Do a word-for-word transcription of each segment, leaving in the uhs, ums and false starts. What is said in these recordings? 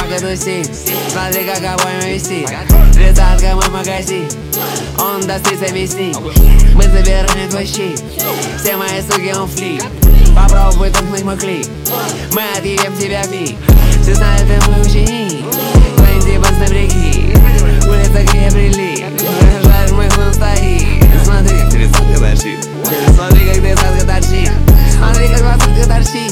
бабка тусит. Смотри, как обойма висит. Тридцатка мой магазин, он даст тридцать мясник. Мы забираем твой щит, все мои суки он флип. Попробуй толкнуть мой клип, мы отъедем тебя пик. Все знают, ты мой ученик, твоим типом напряги. Улица, где я прилип, жаль, мой сон стоит. Смотри, как тридцатка торчит, смотри, как тридцатка торчит, смотри, как двадцатка торчит.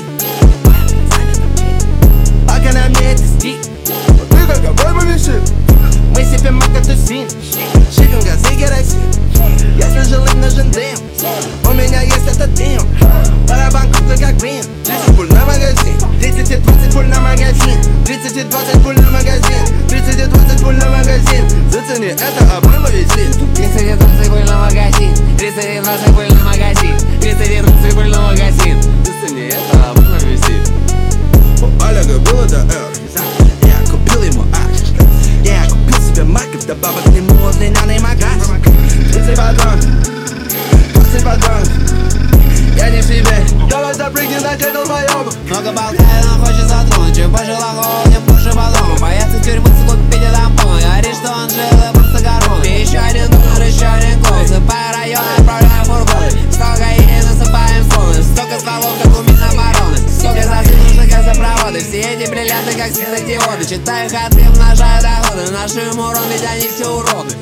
Пока на мне это стик, ты как обойма висит. Мы себе мака тусим, шиком газы керосин. Если желать нужен дым, у меня есть этот дым. Барабан круглый как блин, тридцать пуль на магазин, тридцать и двадцать пуль на магазин, тридцать и двадцать пуль на магазин, тридцать и двадцать пуль на магазин. Зацени, это обойма висит. тридцать и двадцать пуль на магазин, тридцать и двадцать пуль на магазин, тридцать и двадцать пуль на магазин. Зацени, это обойма висит. У Олега было до эр, я купил ему акс. Я купил себе маркер, добавок к нему удлиненный магаз. тридцать патронов, двадцать патронов, я не в себе. Давай запрыгни на край долбоёба. Много болтает, он хочет затронуть. Чуть больше лохов, не больше баллонов. Боятся тюрьмы, купить тампон. Говорит, что он жил и просто гормон. И еще один номер, еще один гол. Засыпая район, отправляю фургон. Столько и насыпаем слоны. Столько стволов, как у Минобороны. Столько засыпных, как запроводы. Все эти бриллианты, как светодиоды. Читаю ходы, умножаю доходы. Наши им урон, ведь они все уроды.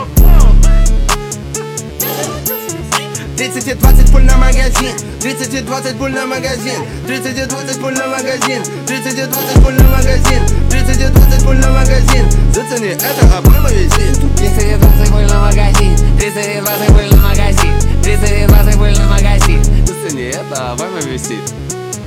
тридцать и двадцать пуль на магазин, тридцать и двадцать пуль на магазин, тридцать и двадцать пуль на магазин, тридцать и двадцать пуль на магазин, тридцать и двадцать пуль на магазин. Зацени, это обойма висит. тридцать и двадцать пуль на магазин, тридцать и двадцать пуль на магазин, тридцать и двадцать пуль на магазин. Зацени, это обойма висит.